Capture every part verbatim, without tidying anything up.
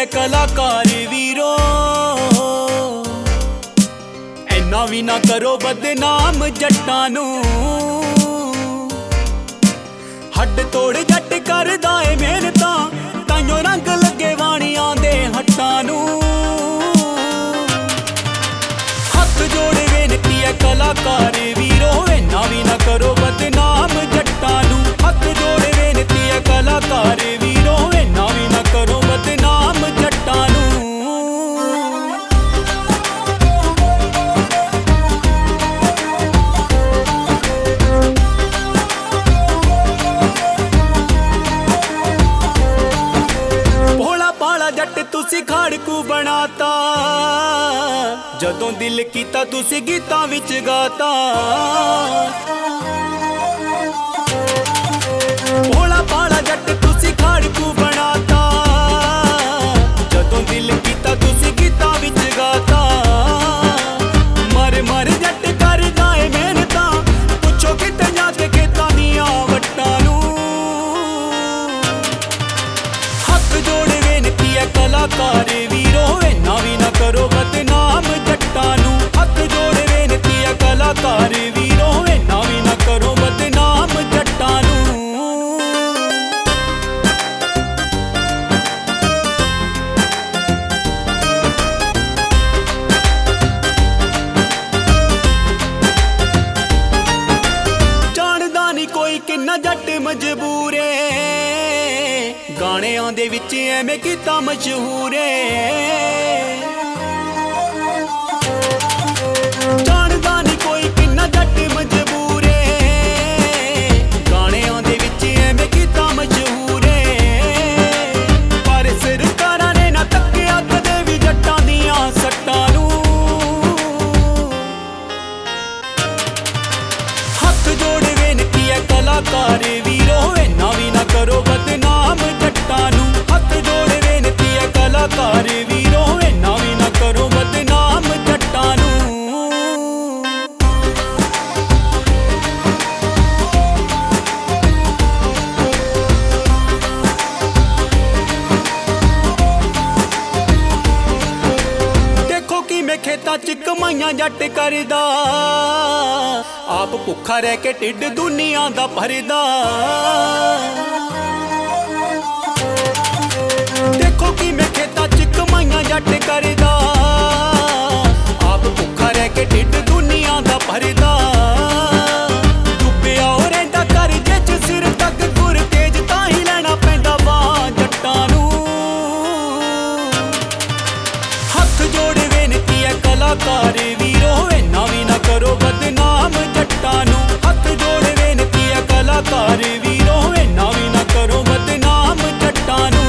कलाकार वीरो, इन्ना भी ना करो बदनाम जट्टां नूं। हड्ड तोड़ जट करदा ए मेहनतां, ताइयों रंग लगे वाणियां दे हट्टां नूं। हथ जोड़ बेनती है कलाकार वीरो, इन्ना भी ना करो बदनाम जट्टां नूं। हथ जोड़ बेनती है कलाकार वीरो, इन्ना भी ना करो बदनाम जट्टां नूं। जट तुसी खाड़कू बनाता, जदों दिल कीता तुसी गीतां विच गाता। भोला भाला जट तुसी खाड़कू बनाता, जदों दिल कीता तुसी गीतां विच गाता। मर मर जट करदा ए मेहनतां, पुछो किते जाके खेतां दियां वट्टां नूं। हथ जोड़ बेनती है कलाकार वीरो, इन्ना भी ना करो बदनाम जट्टां नूं। हथ जोड़ बेनती है कलाकार वीरो, इन्ना भी ना करो बदनाम जट्टां नूं। जानदा नहीं कोई किन्ना जट मजबूर है, गाणियां दे विच एवें कीता मशहूर है। जानदा नहीं कोई किन्ना जट मजबूर है, गाणियां दे विच एवें कीता मशहूर है। पर सरकारां ने ना तक्किया कदे भी जट्टां दियां सट्टां नूं। हथ जोड़ बेनती है कलाकार वीरो, इन्ना भी ना करो बदनाम जट्टां नूं। हथ जोड़ बेनती है कलाकार वीरो, इन्ना भी ना करो बदनाम जट्टां नूं। देखो किवें खेतां च कमाइयां जट करदा, आप भुखा रह के ढिड दुनिया दा भरदा। देखो किवें खेतां च कमाइयां जट करदा, आप भुखा रह के ढिड दुनिया दा भरदा। डुब्बिया हो रहिंदा करजे च सिर तक गुर तेज, तां ही लैना पैंदा वाह जट्टां नूं। हथ जोड़ बेनती है कलाकार वीरो, इन्ना भी ना करो बदनाम जट्टां नूं। हथ जोड़ बेनती है कलाकार वीरो, इन्ना भी ना करो बदनाम जट्टां नूं।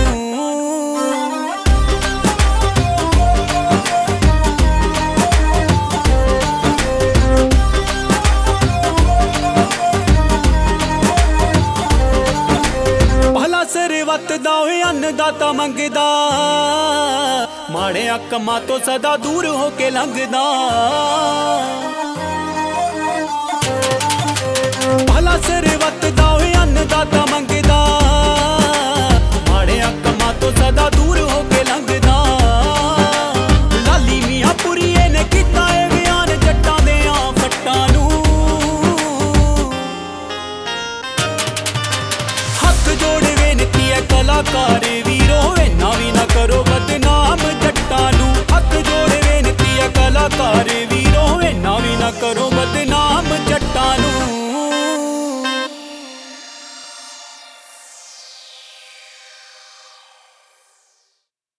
भला सिर वतदा होए अन्नदाता मंगदा, माड़ियां कम्मां तो सदा दूर हो के लंघदा। भला सिर वतदा होए अन्नदाता मंगदा, माड़ियां कम्मां तो सदा दूर हो के लंघदा। लाली मियां पुरीए ने कीता ए बयान जट्टां देयां फट्टां नूं। हथ जोड़ बेनती है कलाकार वीरो, इन्ना भी ना करो बदनाम